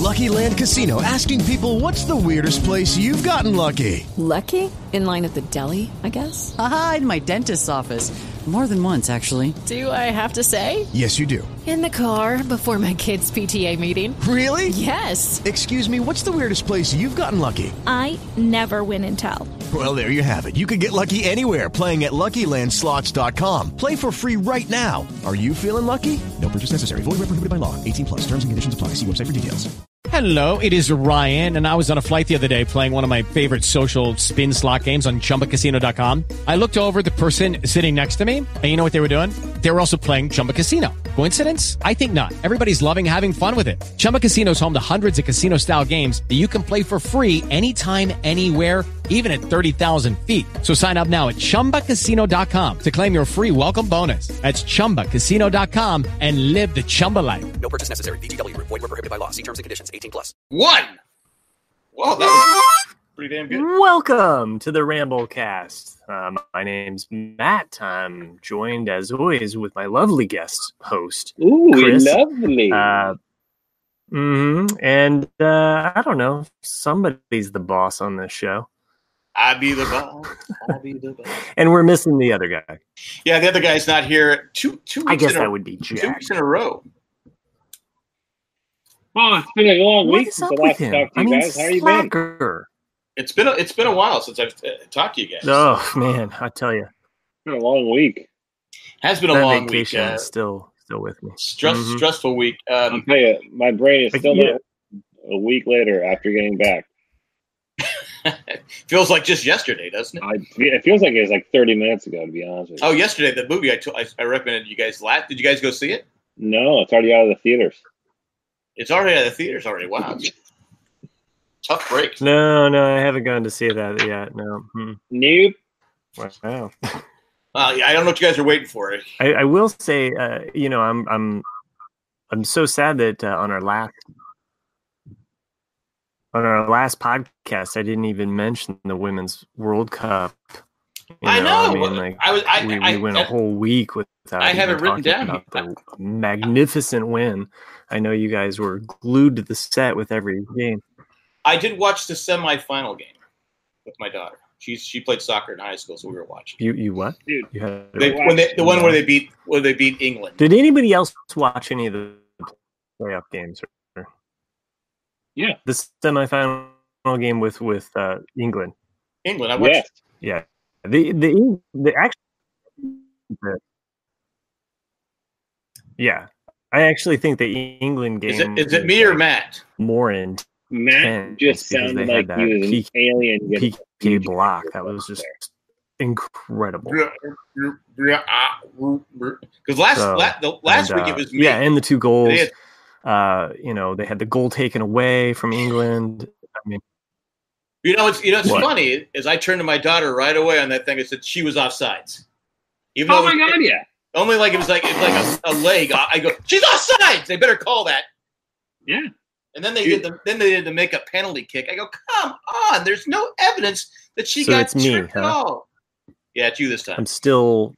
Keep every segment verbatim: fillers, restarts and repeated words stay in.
Lucky Land Casino, asking people, what's the weirdest place you've gotten lucky? Lucky? In line at the deli, I guess? Aha, in my dentist's office. More than once, actually. Do I have to say? Yes, you do. In the car before my kids' P T A meeting. Really? Yes. Excuse me, what's the weirdest place you've gotten lucky? I never win and tell. Well, there you have it. You can get lucky anywhere, playing at Lucky Land Slots dot com. Play for free right now. Are you feeling lucky? No purchase necessary. Void where prohibited by law. eighteen plus. Terms and conditions apply. See website for details. Hello, it is Ryan, and I was on a flight the other day playing one of my favorite social spin slot games on Chumba Casino dot com. I looked over at the person sitting next to me, and you know what they were doing? They were also playing Chumba Casino. Coincidence? I think not. Everybody's loving having fun with it. Chumba Casino is home to hundreds of casino-style games that you can play for free anytime, anywhere, even at thirty thousand feet. So sign up now at Chumba Casino dot com to claim your free welcome bonus. That's Chumba Casino dot com and live the Chumba life. No purchase necessary. V G W. Void where prohibited by law. See terms and conditions. eighteen plus. One. Whoa, that was pretty damn good. Welcome to the Ramblecast. Uh, my name's Matt. I'm joined, as always, with my lovely guest host, Ooh, Chris. lovely. Uh, mm-hmm. And uh, I don't know, somebody's the boss on this show. I be the boss. I be the boss. And we're missing the other guy. Yeah, the other guy's not here. Two two weeks I guess in a, that would be Jack. Two weeks in a row. Oh, it's been a long What week is since up I with last him? talked to I you mean, guys. How you been? slacker. It's been a, it's been a while since I've uh, talked to you guys. Oh, man, I tell you. It's been a long week. Has been a That long week. vacation Uh, is still, still with me. stress, Mhm. Stressful week. I'll Um, tell you, my brain is still Yeah. not a week later after getting back. feels like just yesterday, doesn't it? I, it feels like it was like thirty minutes ago, to be honest with you. Oh, yesterday the movie I, t- I I recommended you guys last. Did you guys go see it? No, it's already out of the theaters. It's already at the theaters already. Wow, tough break. No, no, I haven't gone to see that yet. No. Hmm. Nope. Wow. Uh, I don't know what you guys are waiting for. I, I will say, uh, you know, I'm I'm I'm so sad that uh, on our last on our last podcast, I didn't even mention the Women's World Cup. You I know. I mean, like I was. I, we, I, we went I, a whole week without. I have even it written talking down. about the magnificent win. I know you guys were glued to the set with every game. I did watch the semifinal game with my daughter. She's she played soccer in high school, so we were watching. You you what? Dude, You had They, when they, the one where they beat where they beat England. Did anybody else watch any of the playoff games? Or Yeah. the semifinal game with with uh, England. England. I watched. Yes. Yeah, the the the actually, the, yeah, I actually think the England game Is it is it me or Matt? more in Matt Tense, just because sounded they had like he that was P- an alien. getting P a K huge block. kick That was just there. incredible. Because last So, la, the last And, week uh, it was me. yeah, and the two goals. They had- Uh, you know, they had the goal taken away from England. I mean, You know, it's you know, it's What? funny. As I turned to my daughter right away on that thing, I said she was offsides. Even Oh though my it was- God! Yeah. Only like it was like it's like a, a leg. I I go, she's offsides. They better call that. Yeah. And then they did the then they did the make a penalty kick. I go, come on. There's no evidence that she So got it's me, tripped at huh? all. Yeah, it's you this time. I'm still.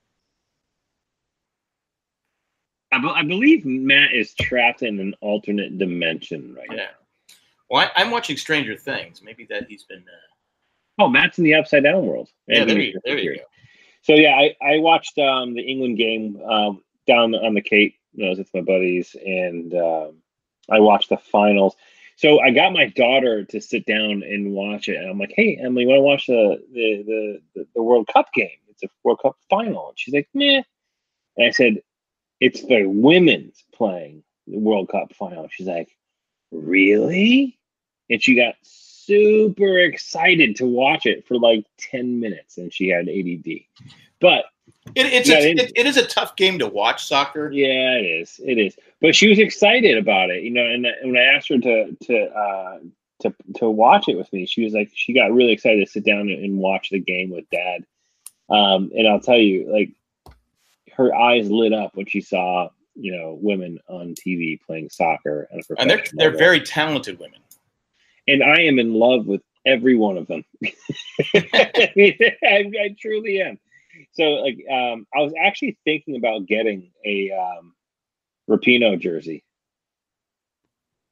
I, be- I believe Matt is trapped in an alternate dimension right Yeah. now. Well, I, I'm watching Stranger Things. Maybe that he's been. Uh, Oh, Matt's in the upside down world. yeah, And there he's you, there you go. So yeah, I, I watched um, the England game um, down on the Cape. You know, I was with my buddies, and um, I watched the finals. So I got my daughter to sit down and watch it, and I'm like, "Hey, Emily, you want to watch the the, the the the World Cup game? It's a World Cup final." And she's like, "Meh." And I said, "It's the women's playing the World Cup final." She's like, "Really?" And she got super excited to watch it for like ten minutes, and she had A D D. But It, it's Yeah, a, it- it, it is a tough game to watch soccer. yeah, it is. It is. But she was excited about it, you know. And, and when I asked her to to uh, to to watch it with me, she was like, she got really excited to sit down and, and watch the game with Dad. Um, and I'll tell you, like, her eyes lit up when she saw, you know, women on T V playing soccer at a And they're professional they're level. very talented women. And I am in love with every one of them. I mean, I, I truly am. So, like, um, I was actually thinking about getting a um, Rapinoe jersey.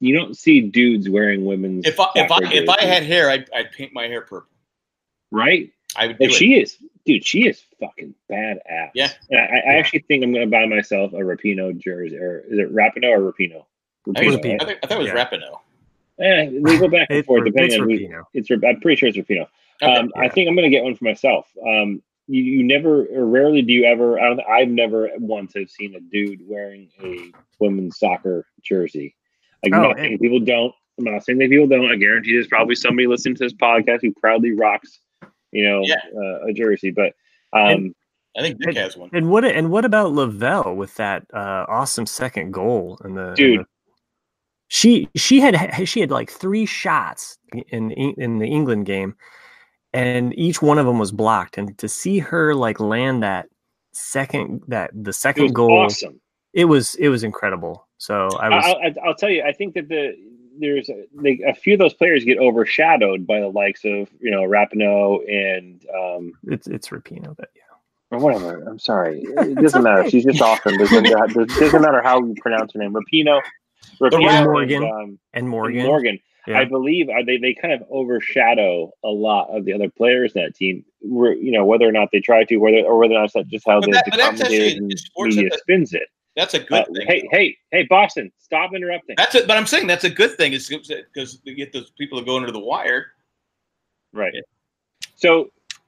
you don't see dudes wearing women's. If I if I soccer if I jerseys, had hair, I'd, I'd paint my hair purple. right? I would do Like it. she is, dude. She is fucking badass. Yeah. And I, I actually think I'm going to buy myself a Rapinoe jersey, or is it Rapinoe or Rapino? I, think, Rapinoe, I, think, I thought it was Yeah. Rapinoe. Eh, they go back and It's, forth it's depending on who. Rapinoe. It's. I'm pretty sure it's Rapinoe. Okay. Um, I Yeah. think I'm going to get one for myself. Um, you, you never, or rarely do you ever. I don't, I've never once have seen a dude wearing a women's soccer jersey. Like, Oh, I'm not saying and- people don't. I'm not saying that people don't. I guarantee there's probably somebody listening to this podcast who proudly rocks, you know, Yeah. uh, a jersey. But um, And- I think Dick has one. And what and what about Lavelle with that uh, awesome second goal in the in Dude. the- she she had she had like three shots in in the England game, and each one of them was blocked. And to see her like land that second that the it was second goal, awesome. it was it was incredible. So I was I, I, I'll tell you, I think that the there's a, like a few of those players get overshadowed by the likes of you know Rapinoe and um, it's it's Rapinoe, but yeah. or whatever. I'm sorry, it doesn't matter. She's just awesome. Doesn't it doesn't matter how you pronounce her name. Rapinoe, Rapinoe, And and, Morgan. um, And and Morgan, Morgan. yeah. I believe uh, they they kind of overshadow a lot of the other players in that team. Where, you know whether or not they try to, whether or whether or not that's just how But the, that- the but that's commentators actually and in sports media that- spins it. That's a good Uh, thing. hey, hey, hey, Boston! Stop interrupting. That's it. But I'm saying that's a good thing, is because you get those people that go under the wire. Right. Yeah. So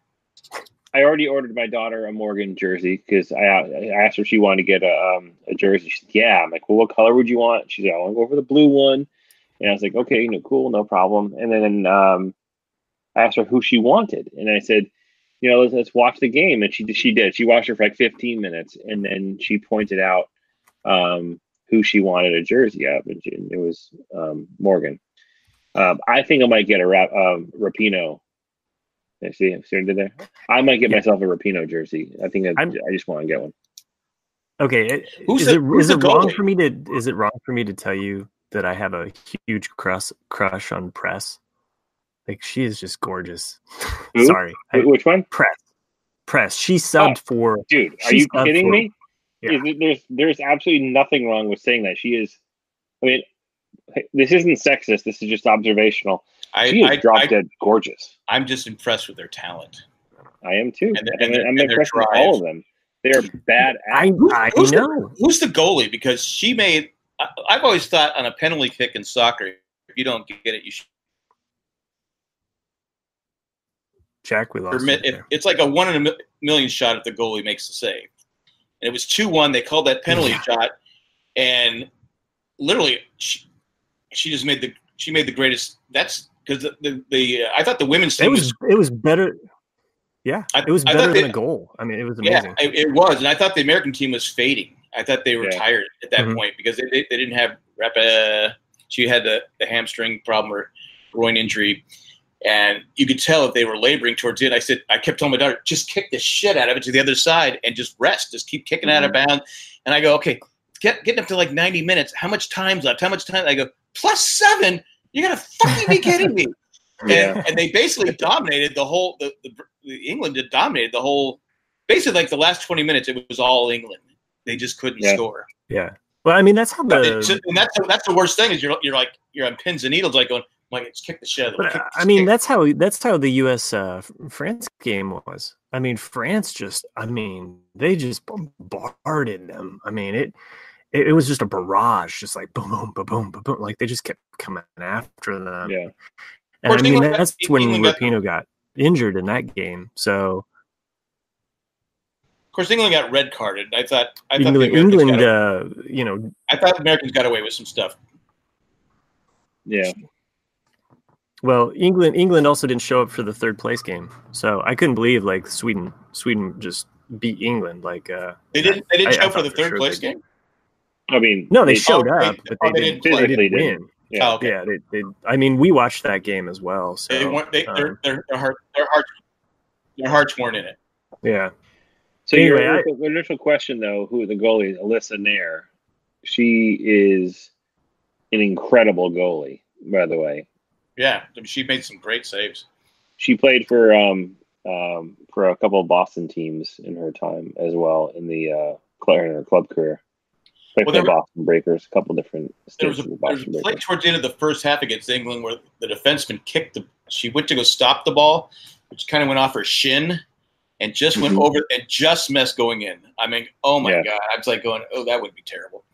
I already ordered my daughter a Morgan jersey because I, I asked her if she wanted to get a um, a jersey. She said, yeah. I'm like, well, what color would you want? She said, I want to go for the blue one. And I was like, okay, no, cool, no problem. And then um, I asked her who she wanted, and I said, you know, let's, let's watch the game. And she she did. She watched her for like fifteen minutes, and then she pointed out um, who she wanted a jersey of, and, she, and it was um, Morgan. Um, I think I might get a rap, um, Rapinoe. I see, see what I did there. I might get Yeah. myself a Rapinoe jersey. I think I, I'm- I just want to get one. Okay, it- Who's is the- it who's is the it wrong goalie? for me to is it wrong for me to tell you that I have a huge crush crush on Press? Like she is just gorgeous. Who? Sorry, I- Wh- Which one, Press. Press. She subbed for. dude? Are She's you up kidding for- me? Yeah. Is it- there's there's absolutely nothing wrong with saying that. She is. I mean, this isn't sexist. This is just observational. I, She is I, drop I, dead gorgeous. I'm just impressed with their talent. I am too. And their- I and mean, their- I'm and their impressed with drive. all of them. They are bad. I I Who's the- know. Who's the goalie? Because she made. I, I've always thought on a penalty kick in soccer, if you don't get it, you should Jack, we lost. permit. you If, there. it's like a one in a mi- million shot if the goalie makes the save. And it was two one. They called that penalty Yeah. shot, and literally, she, she just made the she made the greatest. That's because the, the the uh, I thought the women's It team was it was better. Yeah, I- it was I better thought than they- a goal. I mean, it was yeah, amazing. it, it was, and I thought the American team was fading. I thought they were Yeah. tired at that Mhm. point because they, they, they didn't have rep. Uh, she had the, the hamstring problem or groin injury, and you could tell that they were laboring towards it. I said, I kept telling my daughter, just kick the shit out of it to the other side and just rest, just keep kicking out of bounds. And I go, okay, get getting up to like ninety minutes. How much time's left? How much time? I go plus seven. You're gonna fucking be kidding me. Yeah. And, and they basically dominated the whole. The, the, the England had dominated the whole. Basically, like the last twenty minutes, it was all England. They just couldn't Yeah. score. Yeah. Well, I mean, that's how the. It's just- and that's that's the worst thing is you're you're like you're on pins and needles, like going, like just kick the shit out of them. But Kick- uh, I just mean, kick. that's how that's how the U S uh, France game was. I mean, France just. I mean, they just bombarded them. I mean, it. It, it was just a barrage, just like boom, boom, boom, boom, boom, boom. Like they just kept coming after them. Yeah. And I course, mean, England got- that's when England got- Rapinoe got injured in that game. So Of course, England got red carded. I thought I thought England, the Americans England got, uh, you know, I thought the Americans got away with some stuff. Yeah. well, England, England also didn't show up for the third place game. So I couldn't believe like Sweden, Sweden just beat England. Like uh, They didn't they didn't I- I show for thought the for they're sure place they did. game. I mean, no, they, they- showed oh, up, they- but oh, they, they didn't, didn't they play. didn't Physically win. Yeah. Oh, okay. Yeah, they, they. I mean, we watched that game as well. So They weren't. They, their um, their their heart their hearts their hearts weren't in it. yeah. So Anyway, your I- initial, initial question, though, who the goalie is, Alyssa Nair. She is an incredible goalie, by the way. Yeah, I mean, she made some great saves. She played for um, um, for a couple of Boston teams in her time as well in the uh, cl- in her club career. Like Well, the there were- Boston Breakers, a couple different There was states a, of the there was Boston a play Breakers. towards the end of the first half against England where the defenseman kicked the. She went to go stop the ball, which kind of went off her shin, and just went Mhm. over and just missed going in. I mean, oh my Yeah. god! I was like going, oh, that would be terrible.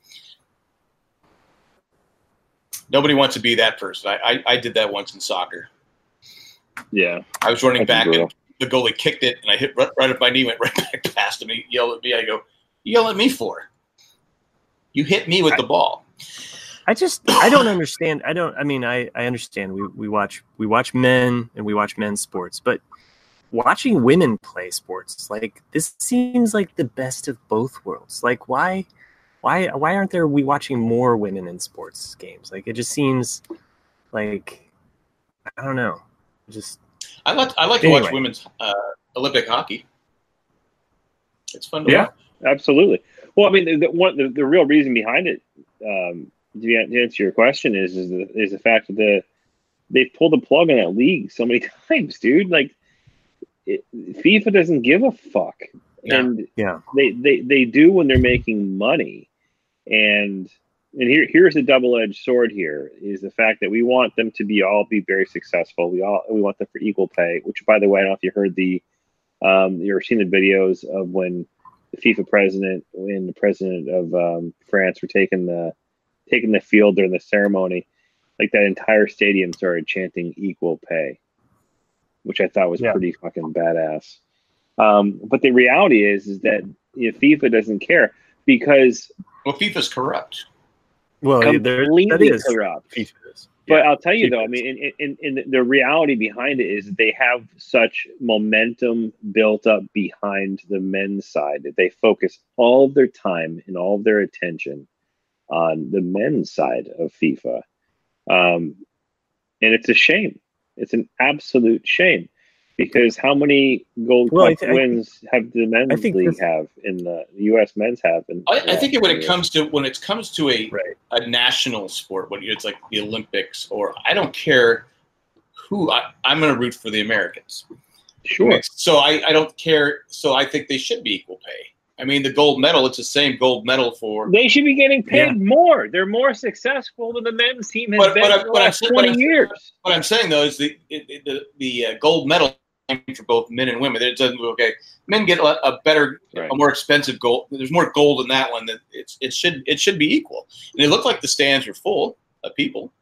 Nobody wants to be that person. I, I, I did that once in soccer. Yeah. I was running That's back brutal. and the goalie kicked it, and I hit right, right up my knee, went right back past him. He yelled at me. I go, "You yell at me for? You hit me with the ball." I just I don't understand. I don't. I mean, I I understand. We we watch we watch men and we watch men's sports, but watching women play sports, like this seems like the best of both worlds. Like why why why aren't there we watching more women in sports games? Like it just seems like I don't know. Just I like I like to Anyway. watch women's uh, Olympic hockey. It's fun to Yeah. watch. Absolutely. Well, I mean, the, the one the, the real reason behind it, um, to an- to answer your question, is is the, is the fact that the they pulled the plug on that league so many times, dude. Like, it, FIFA doesn't give a fuck, No. and yeah. they, they they do when they're making money, and and here here's a double edged sword. Here is the fact that we want them to be all be very successful. We all we want them for equal pay. Which, by the way, I don't know if you heard the um, you ever seen the videos of when the FIFA president and the president of um, France were taking the taking the field during the ceremony, like that entire stadium started chanting "equal pay," which I thought was Yeah. pretty fucking badass. Um, but the reality is, is that you know, FIFA doesn't care because Well, FIFA's corrupt. Well, there that completely is corrupt. FIFA is. But Yeah. I'll tell you FIFA though, I is. mean, in, in, in the reality behind it is they have such momentum built up behind the men's side that they focus all of their time and all of their attention on the men's side of FIFA. Um, and it's a shame. It's an absolute shame because how many Gold Well, I Cup thi- I think- wins have the men's I think league this- have in the, the U S men's have? In, I, I think when it yeah. comes to when it comes to a Right. a national sport, when it's like the Olympics, or I don't care who I, I'm going to root for the Americans. Sure. So I, I don't care. So I think they should be equal pay. I mean, the gold medal, it's the same gold medal for. They should be getting paid Yeah. more. They're more successful than the men's team has But- been but I- for the but I'm last saying- but twenty I'm- years. What I'm saying though is the it, it- the the uh, gold medal for both men and women. It doesn't okay. Men get a, a better, Right. a more expensive gold. There's more gold in that one. That it's it should it should be equal. And it looked like the stands were full of people.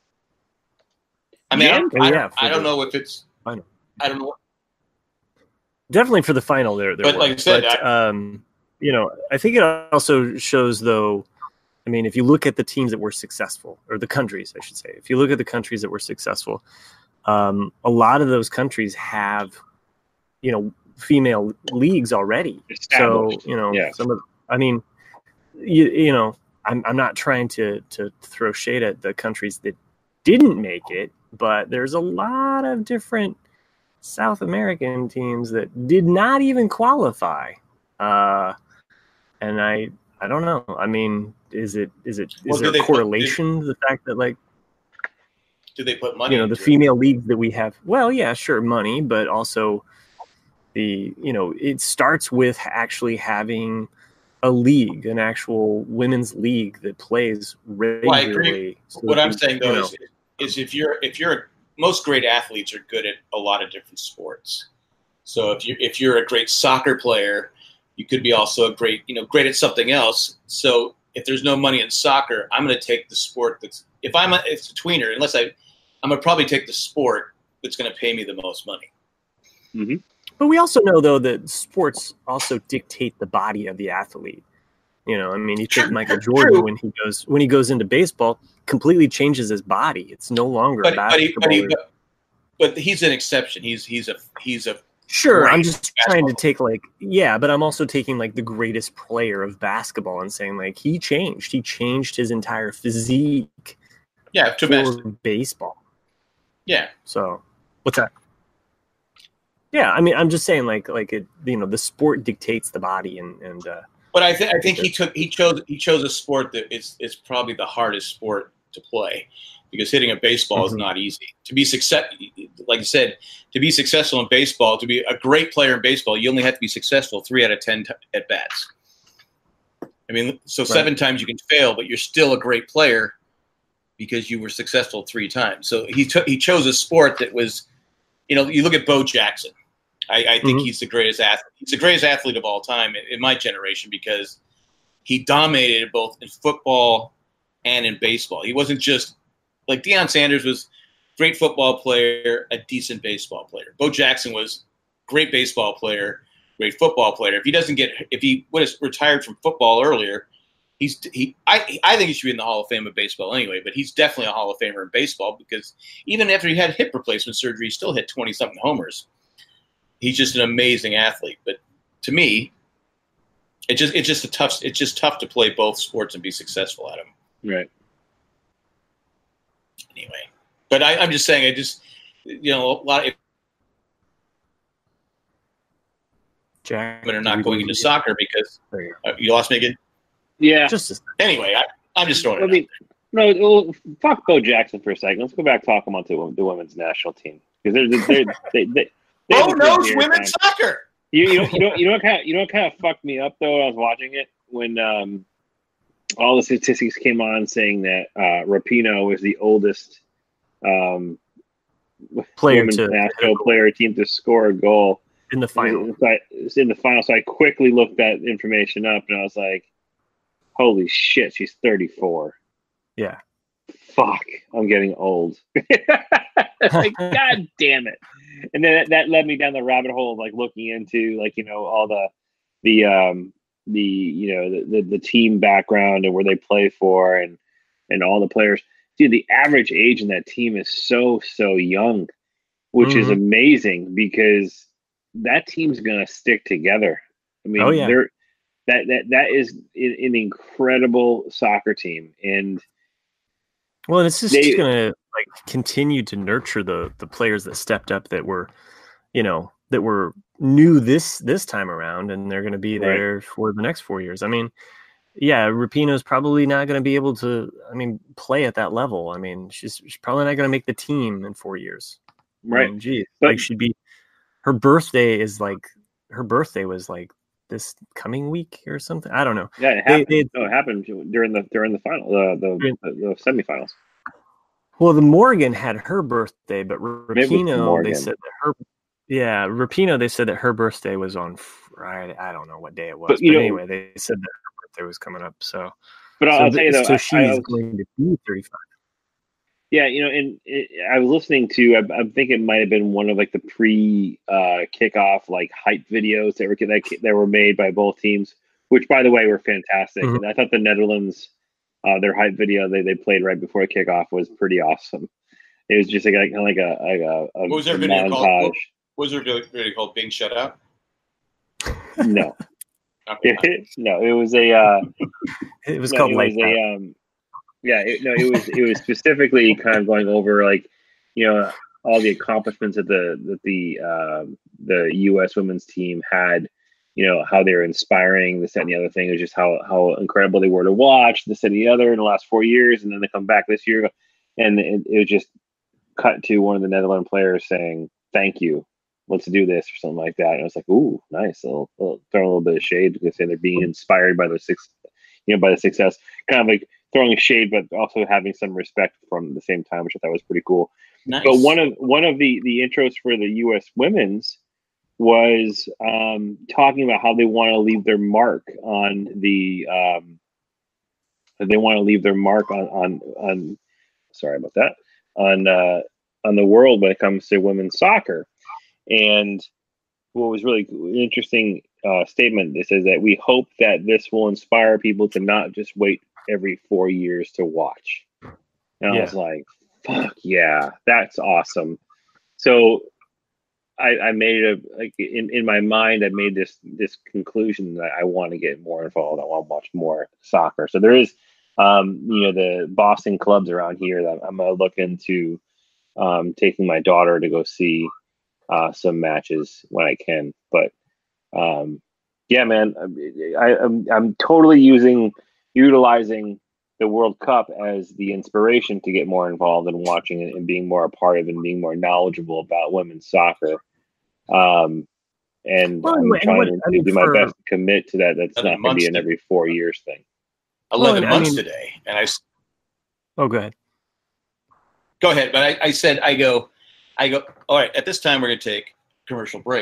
I mean, I, don't, Yeah, I, yeah, don't, for I don't the know if it's. final. I don't know. Definitely for the final there. there But were. like I said, But, um, you know, I think it also shows, though. I mean, if you look at the teams that were successful, or the countries, I should say, if you look at the countries that were successful, um, a lot of those countries have, you know, female leagues already. So Established. you know, Yeah. some of, I mean, you you know, I'm I'm not trying to to throw shade at the countries that didn't make it, but there's a lot of different South American teams that did not even qualify. Uh, and I, I don't know. I mean, is it, is it, is Well, there do they a put- correlation to the fact that, like, Do they put money? you know, the into it? female leagues that we have? Well, yeah, sure, money, but also the, you know, it starts with actually having a league, an actual women's league that plays Well, I agree. regularly. so What that I'm we- saying you though know, is, is if you're if you're a, most great athletes are good at a lot of different sports. So if you if you're a great soccer player, you could be also a great you know great at something else. So if there's no money in soccer, I'm going to take the sport that's if I'm a, it's a tweener. Unless I, I'm going to probably take the sport that's going to pay me the most money. But we also know, though, that sports also dictate the body of the athlete. You know, I mean, you take True, Michael true. Jordan when he goes when he goes into baseball, completely changes his body. It's no longer But a but, he, but, basketball. he, but but he's an exception. He's he's a he's a Sure, I'm great just trying to basketball. take like yeah, but I'm also taking like the greatest player of basketball and saying like he changed. He changed his entire physique yeah for tremendous. baseball. Yeah. So, what's that? Yeah, I mean, I'm just saying like like it. You know, the sport dictates the body, and and uh, But I think I think he took he chose he chose a sport that is is probably the hardest sport to play because hitting a baseball is Mhm. not easy. To be success, like I said, to be successful in baseball, to be a great player in baseball, you only have to be successful three out of ten t- at bats. I mean, so right. seven times you can fail, but you're still a great player because you were successful three times. So he took he chose a sport that was, you know, you look at Bo Jackson. I, I think mm-hmm. he's the greatest athlete. He's the greatest athlete of all time in, in my generation because he dominated both in football and in baseball. He wasn't just like Deion Sanders was a great football player, a decent baseball player. Bo Jackson was a great baseball player, great football player. If he doesn't get, if he would have retired from football earlier, he's he. I I think he should be in the Hall of Fame of baseball anyway. But he's definitely a Hall of Famer in baseball because even after he had hip replacement surgery, he still hit twenty something homers. He's just an amazing athlete. But to me, it just it's just a tough. It's just tough to play both sports and be successful at them. Right. Anyway, but I, I'm just saying. I just you know a lot of Jack, women are not going into soccer because uh, you lost me again. Yeah. Just anyway, I, I'm just throwing. I it mean, no, well, fuck Bo Jackson for a second. Let's go back talking about the, the women's national team because they're, they're, they they. Bo knows women's time. Soccer. You, you know, you know, you know what kind of, you know what kind of fucked me up though when I was watching it when um, all the statistics came on saying that uh, Rapinoe was the oldest um, player women's to national player team to score a goal in the final. So I, in the final, so I quickly looked that information up and I was like, "Holy shit, she's thirty-four." Yeah. Fuck, I'm getting old. Like, God damn it. And then that, that led me down the rabbit hole of like looking into like, you know, all the, the, um, the, you know, the, the, the team background and where they play for and, and all the players. Dude, the average age in that team is so, so young, which mm-hmm. is amazing because that team's going to stick together. I mean, oh, yeah. they're, that, that, that is an, an incredible soccer team. And, well, it's just they, gonna like continue to nurture the the players that stepped up that were, you know, that were new this this time around, and they're gonna be there right. for the next four years. I mean, yeah, Rapinoe's probably not gonna be able to. I mean, play at that level. I mean, she's, she's probably not gonna make the team in four years. Right? I mean, geez, but, like she'd be. Her birthday is like her birthday was like this coming week or something. I don't know. Yeah, it happened. They, they, no, it happened during the during the final, uh, the, the the semifinals. Well, the Morgan had her birthday, but Rapinoe, they said that her, yeah, Rapinoe, they said that her birthday was on Friday. I don't know what day it was, but, but know, anyway, they said that her birthday was coming up. So, but I'll, so I'll tell you though, so I, she's I was, going to be thirty-five. Yeah, you know, and it, I was listening to, I, I think it might have been one of like the pre uh, kickoff like hype videos that were that, that were made by both teams, which by the way were fantastic. Mm-hmm. And I thought the Netherlands. Uh, their hype video they, they played right before kickoff was pretty awesome. It was just like kind of like a, like a, a what was their video montage. called? What was their video called? Being shut out? No, no. It was a. Uh, it was no, called it like was a. Um, yeah, it, no. It was it was specifically kind of going over like you know all the accomplishments that the that the uh, the U S women's team had. You know, how they were inspiring, this, that, and the other thing. It was just how how incredible they were to watch, this, that, and the other in the last four years. And then they come back this year. And it, it was just cut to one of the Netherlands players saying, thank you, let's do this, or something like that. And I was like, ooh, nice. They'll, they'll throw a little bit of shade because they're being inspired by the six, you know, by the success. Kind of like throwing shade, but also having some respect from the same time, which I thought was pretty cool. Nice. But one of one of the, the intros for the U S women's was um, talking about how they want to leave their mark on the um, they want to leave their mark on on on sorry about that on uh, on the world when it comes to women's soccer. And what was really interesting uh, statement, it says that we hope that this will inspire people to not just wait every four years to watch. And yeah. I was like, fuck yeah, that's awesome. So I, I made it a, like in, in my mind, I made this this conclusion that I want to get more involved. I want to watch more soccer. So there is, um, you know, the Boston clubs around here that I'm going to look into um, taking my daughter to go see uh, some matches when I can. But um, yeah, man, I, I'm I'm totally using utilizing the World Cup as the inspiration to get more involved in watching it and being more a part of it and being more knowledgeable about women's soccer. Um, and Well, I'm and trying what- to I mean, do my for- best to commit to that. That's Eleven not going to be an months. every four years thing. eleven Well, I months mean- today, and I s- Oh, go ahead. go ahead. But I, I said, I go, I go. All right, at this time, we're going to take commercial break.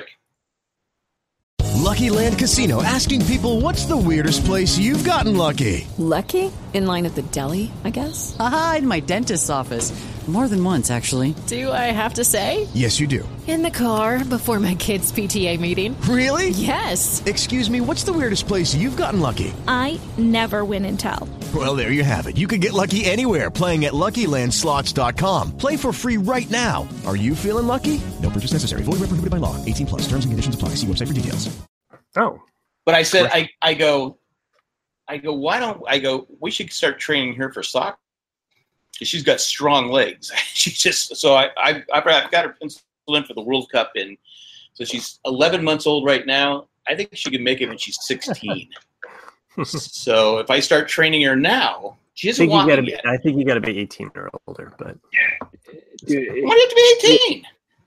Lucky Land Casino asking people, what's the weirdest place you've gotten lucky? Lucky? In line at the deli, I guess? Aha, in my dentist's office. More than once, actually. Do I have to say? Yes, you do. In the car before my kids' P T A meeting. Really? Yes. Excuse me, what's the weirdest place you've gotten lucky? I never win and tell. Well, there you have it. You can get lucky anywhere, playing at Lucky Land Slots dot com. Play for free right now. Are you feeling lucky? No purchase necessary. Void where prohibited by law. eighteen plus. Terms and conditions apply. See website for details. Oh, But I said, I, I go, I go. Why don't I go? We should start training her for soccer. 'Cause she's got strong legs. She just so I I I've got her penciled in for the World Cup, and so she's eleven months old right now. I think she can make it when she's sixteen. So if I start training her now, she I doesn't think you want gotta me be. yet. I think you got to be eighteen or older. But Dude, Why do you have to be eighteen?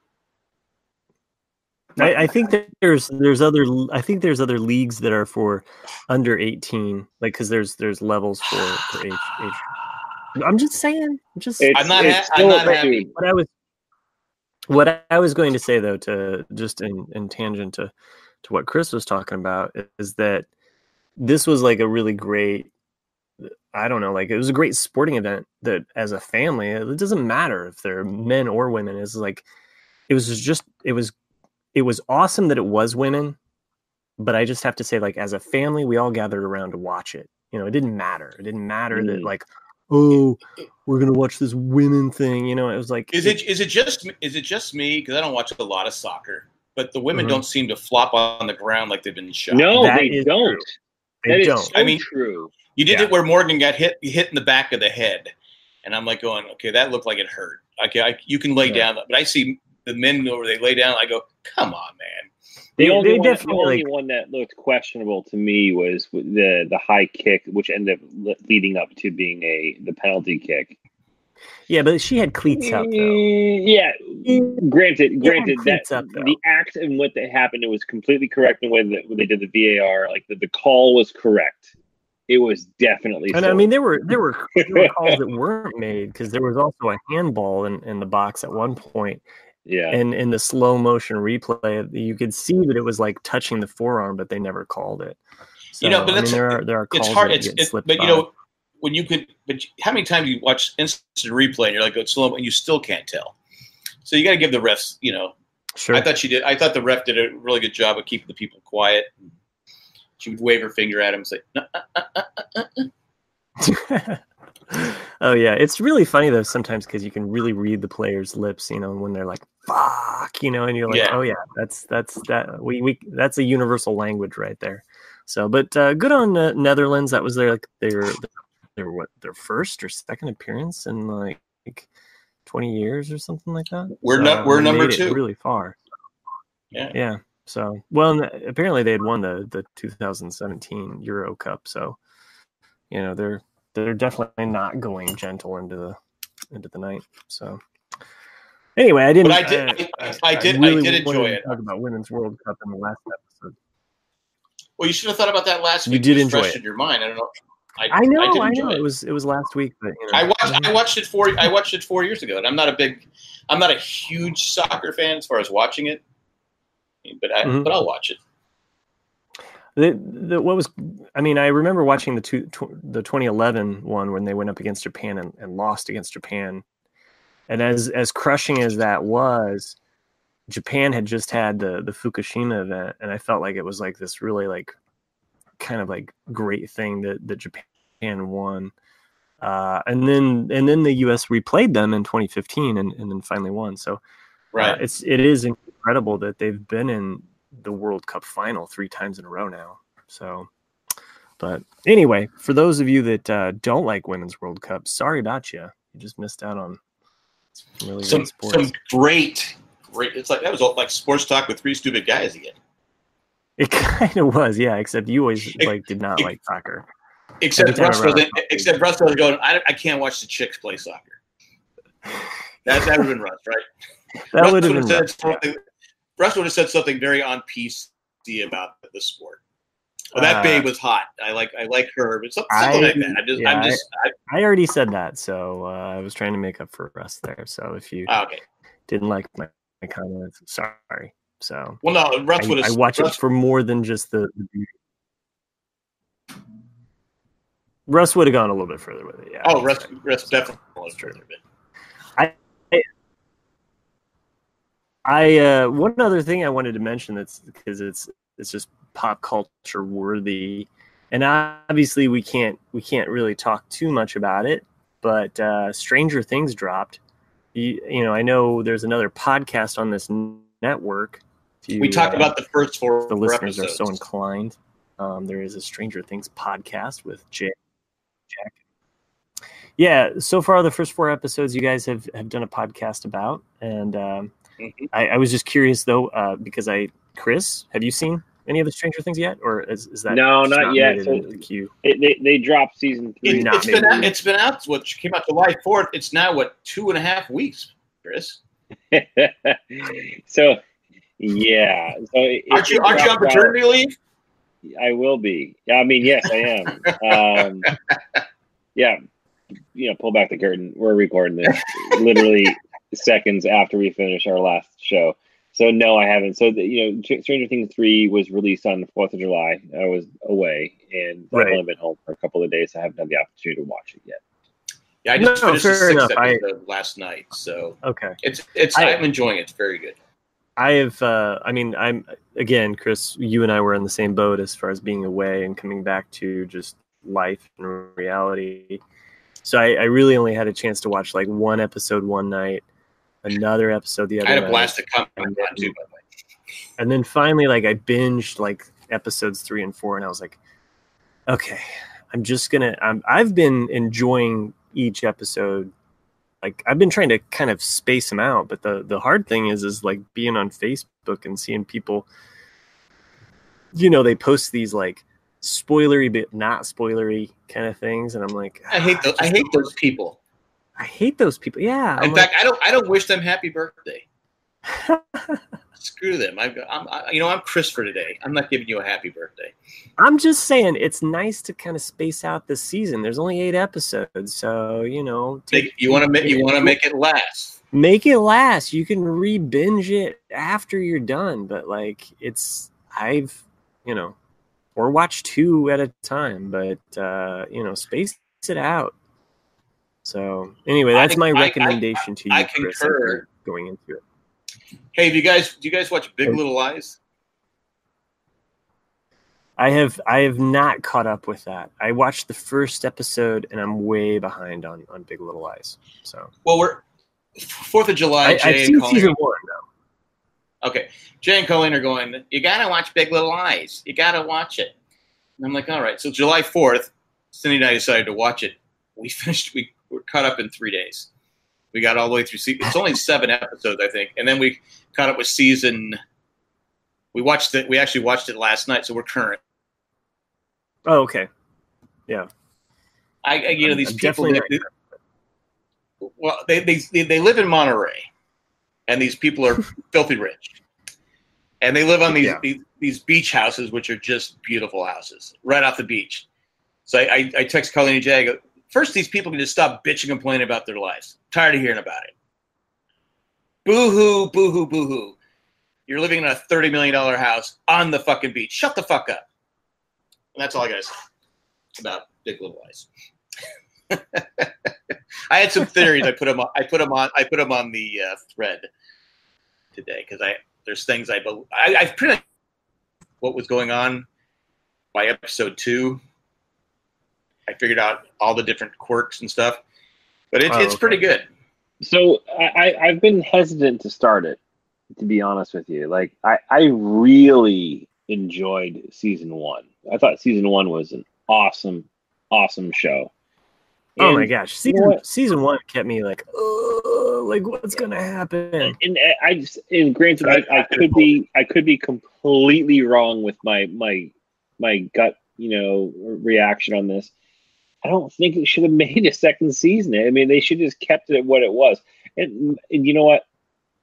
I, I think that there's there's other I think there's other leagues that are for under eighteen, like because there's there's levels for, for age age. I'm just saying. I'm just It's, I'm not it's ha- I'm still not a- happy. what I was what I was going to say though, to just in, in tangent to to what Chris was talking about, is that this was like a really great. I don't know, like it was a great sporting event that as a family, it doesn't matter if they're men or women. It's like it was just it was it was awesome that it was women, but I just have to say, like, as a family, we all gathered around to watch it. You know, it didn't matter. It didn't matter that Mm. like, oh, we're gonna watch this women thing. You know, it was like Is it is it just is it just me? Because I don't watch a lot of soccer, but the women Mhm. don't seem to flop on the ground like they've been shot. No, That they is don't. true. They That is don't. so I mean- true. You did Yeah. it where Morgan got hit hit in the back of the head, and I'm like going, okay, that looked like it hurt. Okay, I, you can lay Yeah. down, but I see the men where they lay down. I go, come on, man. The They- only, they one, the definitely, only like- one that looked questionable to me was the the high kick, which ended up le- leading up to being a the penalty kick. Yeah, but she had cleats up though. Mm, Yeah, granted, Yeah, granted that cleats up, though. the act and what that happened, it was completely correct in the way that when they did the V A R. Like the, the call was correct. It was definitely. And I so. mean, there were there were, there were calls that weren't made because there was also a handball in, in the box at one point, yeah, and in the slow motion replay, you could see that it was like touching the forearm, but they never called it. So, You know, but I mean, that's- there are there are calls It's hard. that It's get it, slipped but you by. know when you could. But how many times you watch instant replay and you're like, it's slow, and you still can't tell. So you got to give the refs. You know, Sure. I thought she did. I thought the ref did a really good job of keeping the people quiet. She would wave her finger at him and say, no, uh, uh, uh, uh, uh. Oh yeah, it's really funny though sometimes because you can really read the players' lips, you know, when they're like "fuck," you know, and you're like, Yeah. oh yeah, that's that's that we we that's a universal language right there. So, but uh, good on uh, Netherlands. That was their like their their what their first or second appearance in like twenty years or something like that. We're So, nu- we're they number made it two. really far. Yeah. Yeah. So, well, and apparently they had won the the two thousand seventeen Euro Cup. So, you know, they're they're definitely not going gentle into the into the night. So, anyway, I didn't. But I did- uh, I- I did- I really did wanted enjoy to it. Talk about Women's World Cup in the last episode. Well, you should have thought about that last You week. did was enjoy fresh it. in your mind. I don't know. I, I know, I, did I, enjoy know. it. It was it was last week, but you know, I watched. I watched it four. I watched it four years ago, and I'm not a big. I'm not a huge soccer fan as far as watching it, but I, Mhm. but I'll watch it. The, the, what was I mean, I remember watching the two, tw- the twenty eleven one when they went up against Japan and, and lost against Japan. And as as crushing as that was, Japan had just had the the Fukushima event, and I felt like it was like this really like kind of like great thing that that Japan won. Uh, and then and then the U S replayed them in twenty fifteen and, and then finally won. So Right. uh, it's it is incredible that they've been in the World Cup final three times in a row now. So, but anyway, for those of you that uh, don't like Women's World Cup, sorry about you. You just missed out on some really some great sports. some great, great. It's like that was all like sports talk with three stupid guys again. It kind of was, yeah. Except you always It- like did not it- like soccer. Except Every time Russ around. was except Russ was going. I, I can't watch the chicks play soccer. That that would have been Russ, right? That Russ would have would've been said rough. something- Russ would have said something very on P C about the sport. Well, that Uh, babe was hot. I like I like her, but something, something I- like that. I'm just yeah, I'm just I, I already said that, so uh, I was trying to make up for Russ there. So if you oh, okay. didn't like my, my comments, sorry. So Well, no, Russ would I, have. I watch Russ, it for more than just the. the beauty. Russ would have gone a little bit further with it. Yeah. oh, Russ, Russ definitely was true. further, but I, I, I uh, one other thing I wanted to mention that's because it's it's just pop culture worthy, and obviously we can't we can't really talk too much about it. But uh, Stranger Things dropped. You, you know, I know there's another podcast on this network. If you, we talked uh, about the first four. if the listeners episodes. are so inclined. Um, there is a Stranger Things podcast with Jay. Jack. Yeah, so far the first four episodes you guys have, have done a podcast about, and um, Mm-hmm. I, I was just curious though uh, because I, Chris, have you seen any of the Stranger Things yet, or is, is that No, just not yet. made it So- into the queue? It, they they dropped season three. It, Not it's been maybe. out, it's been out. What came out July fourth? It's now what two and a half weeks, Chris. So yeah. So it, Aren't you it aren't you on dropped out. paternity leave? I will be. I mean, yes, I am. Um, yeah, you know, pull back the curtain. We're recording this literally seconds after we finish our last show. So no, I haven't. So the, you know, Stranger Things three was released on the fourth of July. I was away, and I've Right. only been home for a couple of days. So I haven't had the opportunity to watch it yet. Yeah, I just No, finished the fair sixth enough. I- episode last night, so Okay. it's it's I- I'm enjoying it. It's very good. I have, uh, I mean, I'm, again, Chris, you and I were in the same boat as far as being away and coming back to just life and reality. So I, I really only had a chance to watch like one episode one night, another episode the other I had a night. blast of coming And on then- too, by the way. And then finally, like I binged like episodes three and four, and I was like, okay, I'm just gonna. I'm, I've been enjoying each episode. Like I've been trying to kind of space them out, but the the hard thing is, is like being on Facebook and seeing people. You know, they post these like spoilery but not spoilery kind of things, and I'm like, I hate those. I hate those people. I hate those people. Yeah. In I'm fact, I don't. I don't wish them happy birthday. Screw them. I've got, I'm, I, you know, I'm Christopher today. I'm not giving you a happy birthday. I'm just saying it's nice to kind of space out this season. There's only eight episodes, so you know, Make, you want to make you want to make it last. make it last. You can re-binge it after you're done, but like it's I've you know, or watch two at a time, but uh, you know, space it out. So anyway, that's I- my I- recommendation to you, I Chris, as concur. you're going into it. Hey, do you guys do you guys watch Big Hey. Little Lies? I have I have not caught up with that. I watched the first episode and I'm way behind on, on Big Little Lies. So Well, we're Fourth of July. I, Jay I've and seen Colleen. season one though. Okay, Jay and Colleen are going. You gotta watch Big Little Lies. You gotta watch it. And I'm like, all right. So July fourth, Cindy and I decided to watch it. We finished. We were caught up in three days. We got all the way through. Se- it's only seven episodes, I think, and then we caught up with season. We watched it. We actually watched it last night, so we're current. Oh, okay. Yeah. I, I you know I'm- these I'm people. definitely That, well, they, they they live in Monterey, and these people are filthy rich, and they live on these, Yeah. these these beach houses, which are just beautiful houses right off the beach. So I, I, I text Colleen and Jay. I go, first, these people can just stop bitching and complaining about their lives. Tired of hearing about it. Boo hoo, boo hoo, boo hoo. You're living in a thirty million dollar house on the fucking beach. Shut the fuck up. And that's all I got to say about Big Little Lies. I had some theories. I put them on. I put them on. I put them on the uh, thread today because I there's things I bel- I I've pretty much what was going on by episode two. I figured out all the different quirks and stuff, but it's Oh, it's okay. pretty good. So I, I, I've been hesitant to start it, to be honest with you. Like I, I really enjoyed season one. I thought season one was an awesome, awesome show. Oh And my gosh. you know Season what? season one kept me like, oh, like what's gonna happen? And I just, and granted, I, I could be, I could be completely wrong with my my my gut, you know, reaction on this. I don't think it should have made a second season. I mean, they should have just kept it at what it was. And, and you know what?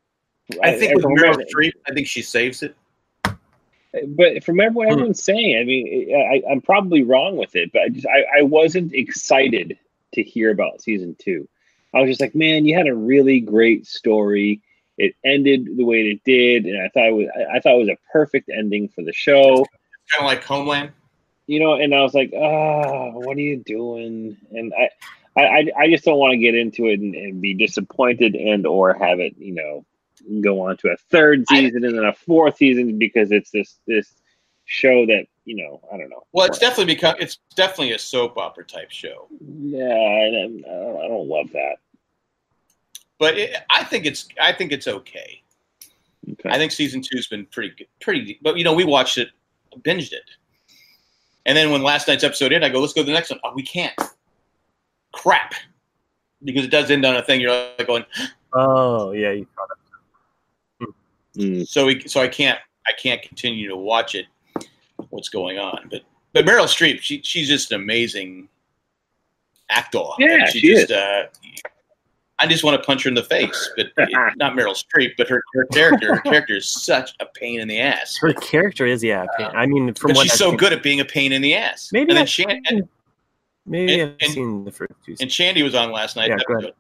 I think with from Meryl everyone- Streep, I think she saves it. But from what everyone's saying, I mean, I, I'm probably wrong with it, but I just I, I wasn't excited to hear about season two. I was just like, man, you had a really great story. It ended the way it did, and I thought it was I, I thought it was a perfect ending for the show. Kind of like Homeland. You know, and I was like, ah, what are you doing? And I, I, I just don't want to get into it and, and be disappointed and or have it, you know, go on to a third season I, and then a fourth season because it's this this show that, you know, I don't know. Well, it's definitely become it's definitely a soap opera type show. Yeah, I don't, I don't love that. But it, I think it's I think it's okay. okay. I think season two's been pretty good, pretty. But you know, we watched it, binged it. And then when last night's episode ended, I go, let's go to the next one. Oh, we can't. Crap. Because it does end on a thing. You're like going, oh, yeah. You thought it. Mm. So we, so I can't I can't continue to watch it, what's going on. But but Meryl Streep, she she's just an amazing actor. Yeah, she, she just, is. Uh, I just want to punch her in the face. But it, not Meryl Streep, but her, her character. Her character is such a pain in the ass. Her character is, yeah. Pain. I mean, from but what she's I've so seen, good at being a pain in the ass. Maybe and then I've Shan- seen, maybe and, I've and, seen the first two. And Shandy was on last night. Yeah, go ahead.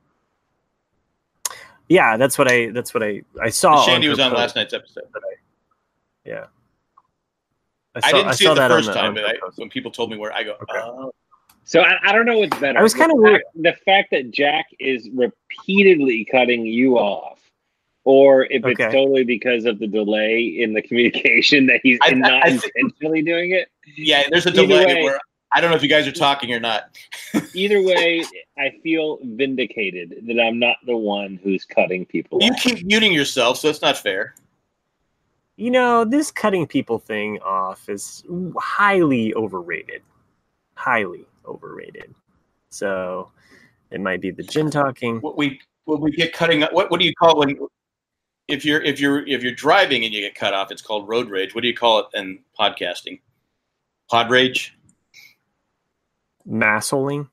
Yeah, that's what I. That's what I. I saw. Shandy on was on post, last night's episode. But I, yeah. I, saw, I didn't I see saw it the that first on the, time, on but the I, post. when people told me where, I go, okay. oh. So I, I don't know what's better. I was kind of worried. worried. The fact that Jack is repeatedly cutting you off, or if Okay. it's totally because of the delay in the communication that he's I- not I think- intentionally doing it. Yeah, there's a Either delay way- where I don't know if you guys are talking or not. Either way, I feel vindicated that I'm not the one who's cutting people You off. keep muting yourself, so it's not fair. You know, this cutting people thing off is highly overrated. Highly overrated. So it might be the gin talking. What we what we get cutting. What what do you call when if you're if you're if you're driving and you get cut off? It's called road rage. What do you call it in podcasting? Pod rage. Massholing.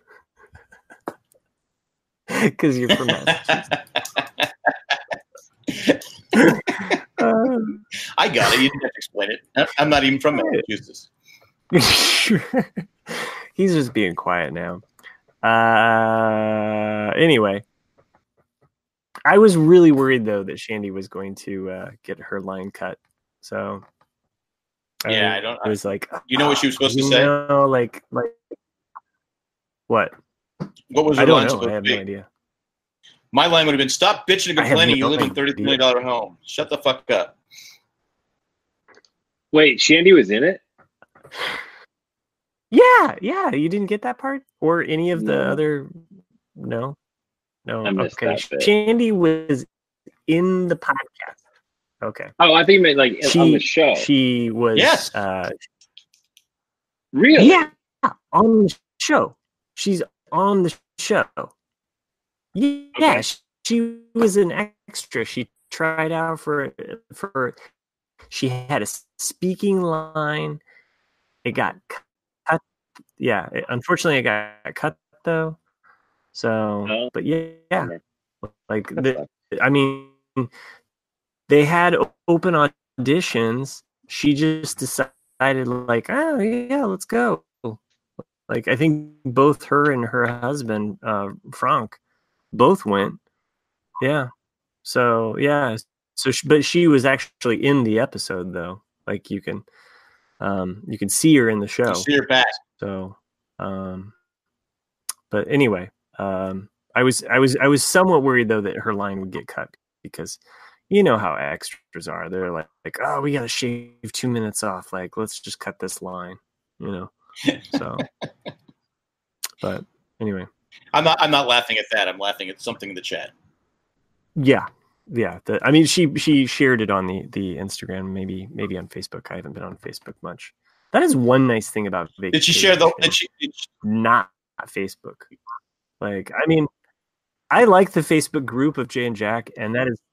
Because you're from Massachusetts. uh, I got it. You didn't have to explain it. I'm not even from Massachusetts. He's just being quiet now. Uh, anyway, I was really worried though that Shandy was going to uh, get her line cut. So Yeah, I don't. I was like, You know what she was supposed to you say? know, like, like what? What was her I don't line know. supposed I have to be? no idea. My line would have been, "Stop bitching and I have complaining. You no live in a thirty million dollar home. Shut the fuck up." Wait, Shandy was in it? Yeah, yeah. You didn't get that part, or any of the No. other? No, no. I missed Okay, that bit. Shandy was in the podcast. Okay, Oh, I think you meant like she on the show. She was. Yes. Uh, Really? yeah, on the show. She's on the show. Yeah, Okay. she, she was an extra. She tried out for for. She had a speaking line. It got cut. Yeah, it, unfortunately, it got cut though. So, Oh. but yeah, yeah, Bummer. like the, I mean, they had o- open auditions. She just decided, like, oh yeah, let's go. Like, I think both her and her husband, uh, Frank, both went. Yeah. So yeah. So, she, but she was actually in the episode though. Like you can, um, you can see her in the show. You see her back. So, um, but anyway, um, I was, I was, I was somewhat worried though that her line would get cut because you know how extras are. They're like, like, oh, we got to shave two minutes off. Like, let's just cut this line, you know? So, but anyway, I'm not. I'm not laughing at that. I'm laughing at something in the chat. yeah, yeah. The, I mean, she, she shared it on the, the Instagram, maybe, maybe on Facebook. I haven't been on Facebook much. That is one nice thing about vacation. Did she share the? Did she? Did she Not Facebook. Like, I mean, I like the Facebook group of Jay and Jack, and that is,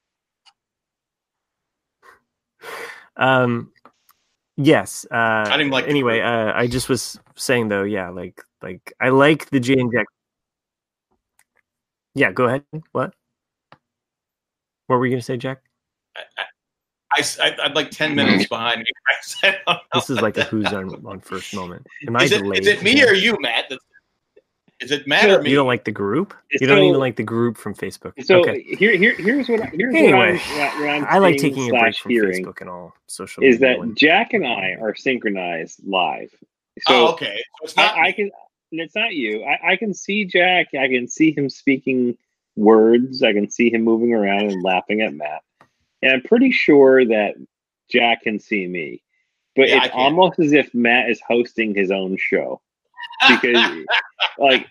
um, yes. Uh, I didn't even like the Anyway, group. uh, I just was saying though, yeah, like, like I like the Jay and Jack. Yeah, go ahead. What? What were you going to say, Jack? I, I, I'm like ten minutes behind you guys. I don't know This is what like the a who's hell. on, on first moment. Am I Is it, delayed? is it me or you, Matt? That's- Is it Matt or me? You don't like the group? You So- don't even like the group from Facebook. So okay. here, here, here's what here's Anyway, what I'm, what I'm I like seeing taking a break slash from hearing Facebook and all social is media. that when- Jack and I are synchronized live. So oh, okay. So it's not I, I me. can. And it's not you. I, I can see Jack. I can see him speaking words. I can see him moving around and laughing at Matt. And I'm pretty sure that Jack can see me. But Yeah, I it's can. almost as if Matt is hosting his own show. Because, like,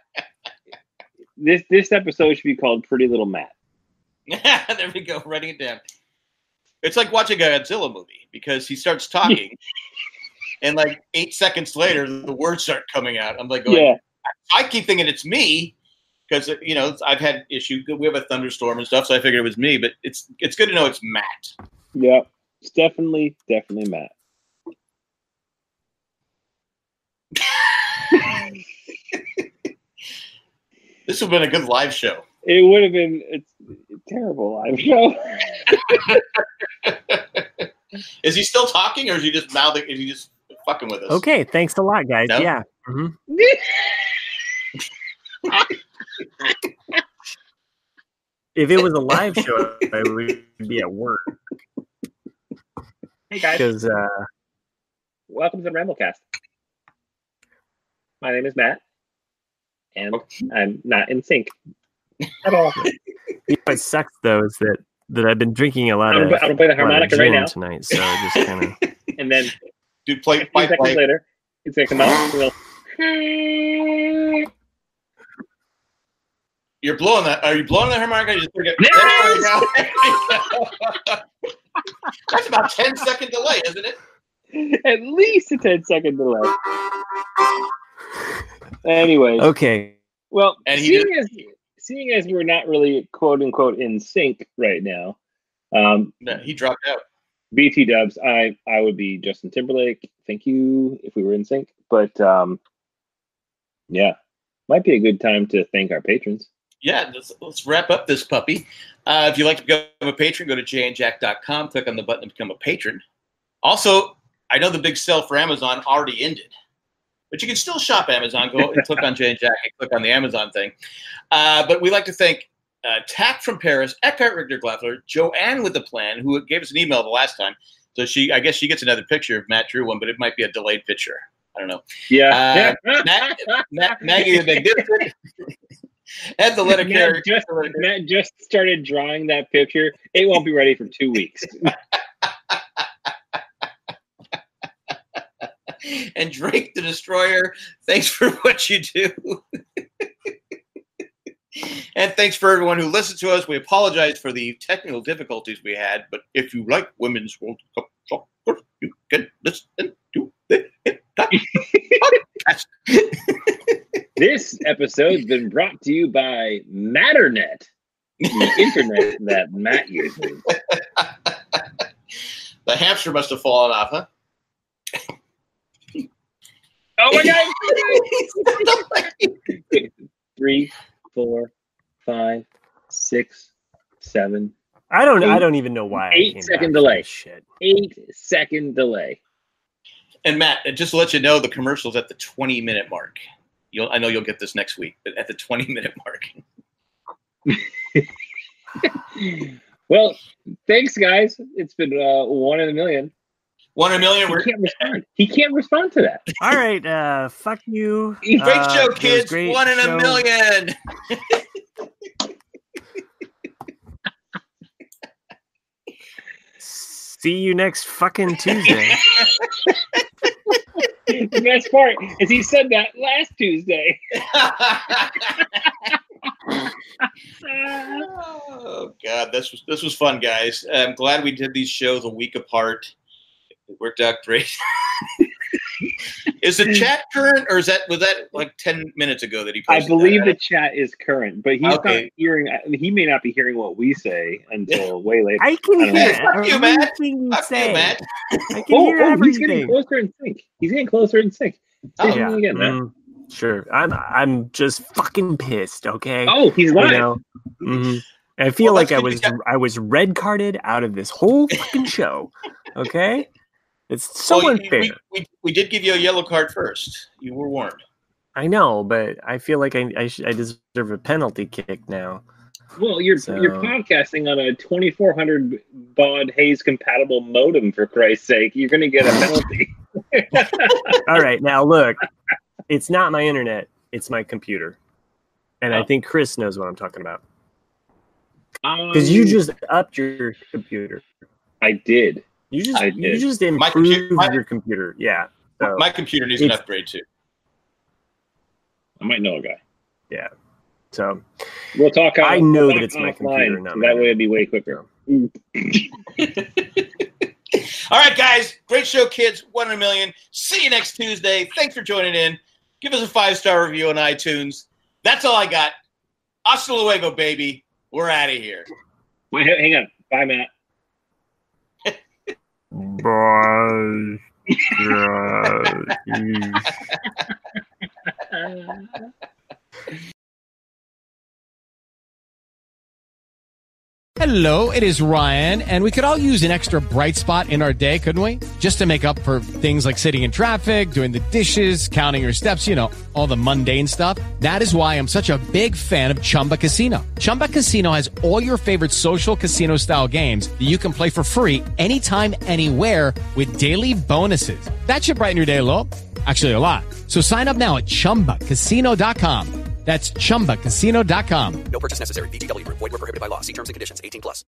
this this episode should be called Pretty Little Matt. There we go. Writing it down. It's like watching a Godzilla movie because he starts talking, and like eight seconds later, the words start coming out. I'm like, going, Yeah. I keep thinking it's me because you know I've had issue. We have a thunderstorm and stuff, so I figured it was me. But it's it's good to know it's Matt. Yeah. It's definitely, definitely Matt. This would have been a good live show. It would have been it's a terrible live show. Is he still talking, or is he just mouthing? Is he just fucking with us? Okay, thanks a lot, guys. No? Yeah. Mhm. If it was a live show, I would be at work Hey guys, because uh, welcome to the Ramblecast. My name is Matt, and I'm not in sync at all. you know, what sucks though is that that I've been drinking a lot I'm of. gonna play the a lot of harmonica right gin now, tonight, so I just kind of. and then Dude, play, fifteen play, seconds play. later, it's gonna come out. And we'll... You're blowing that. Are you blowing the harmonica? You just forget. Yes! There we go. That's about ten second delay, isn't it? At least a ten second delay. Anyways, Okay. well, And he seeing as seeing as we're not really quote unquote in sync right now, um, No, he dropped out. B T Dubs, I I would be Justin Timberlake. Thank you if we were in sync, but um, yeah, might be a good time to thank our patrons. Yeah, let's, let's wrap up this puppy. Uh, if you'd like to become a patron, go to jay and jack dot com, click on the button to become a patron. Also, I know the big sale for Amazon already ended, but you can still shop Amazon. Go and click on Jay and Jack and click on the Amazon thing. Uh, but we'd like to thank uh, Tack from Paris, Eckhart Richter Gleffler, Joanne with the Plan, who gave us an email the last time. So she, I guess she gets another picture of Matt drew one, but it might be a delayed picture. I don't know. Yeah, Uh, Matt, Matt, Maggie the Magnificent. And the letter Matt carrier. just, Matt just started drawing that picture. It won't be ready for two weeks. And Drake the Destroyer, thanks for what you do. And thanks for everyone who listened to us. We apologize for the technical difficulties we had, but if you like Women's World Cup soccer, you can listen to the podcast. This episode's been brought to you by Matternet, the internet that Matt uses. The hamster must have fallen off, huh? Oh my god! Three, four, five, six, seven. I don't. Eight- I don't even know why. I eight came second back for delay. this Shit. Eight second delay. And Matt, just to let you know, the commercial's at the twenty minute mark. You'll, I know you'll get this next week, but at the twenty minute mark. Well, thanks, guys. It's been uh, one in a million. One in a million. He We're can't respond. He can't respond to that. All right. Uh, fuck you. great Uh, show, it was kids. great One in show. a million. See you next fucking Tuesday. The best part is he said that last Tuesday. Oh God, this was this was fun, guys. I'm glad we did these shows a week apart. It worked out great. Is the chat current, or is that was that like ten minutes ago that he I posted? believe the that? chat is current, but he's Okay. not hearing. He may not be hearing what we say until way later. I can I don't hear know. Fuck you, Matt. everything you Fuck say. you, Matt. I can Oh, hear oh he's getting everything. closer in sync. He's getting closer in sync. Say Oh, something again, man. Mm, sure. I'm. I'm just fucking pissed. Okay. Oh, he's You live. know? Mhm. I feel Well, like I that's was good you I was red carded out of this whole fucking show. Okay, it's so Well, you- unfair. We, we, we did give you a yellow card first. You were warned. I know, but I feel like I I, sh- I deserve a penalty kick now. Well, you're So- you're podcasting on a twenty-four hundred baud Hayes compatible modem, for Christ's sake. You're going to get a penalty. All right, now look, it's not my internet; it's my computer, and I Oh. think Chris knows what I'm talking about Um, because you just upped your computer. I did. You just I you did. just My improved computer- my- your computer. Yeah. So, My computer needs an It's- upgrade too. I might know a guy. yeah. So We'll talk. I on- know we'll that talk it's my offline, computer, not so my that way it'd be way quicker. All right, guys. Great show, kids. One in a million. See you next Tuesday. Thanks for joining in. Give us a five-star review on iTunes. That's all I got. Hasta luego, baby. We're out of here. Wait, hang on. Bye, Matt. bye. Hello, it is Ryan, and we could all use an extra bright spot in our day, couldn't we? Just to make up for things like sitting in traffic, doing the dishes, counting your steps, you know, all the mundane stuff. That is why I'm such a big fan of Chumba Casino. Chumba Casino has all your favorite social casino-style games that you can play for free anytime, anywhere with daily bonuses. That should brighten your day a little. Actually, a lot. So sign up now at chumba casino dot com. That's chumba casino dot com. No purchase necessary. V G W Group. Void where prohibited by law. See terms and conditions. eighteen plus.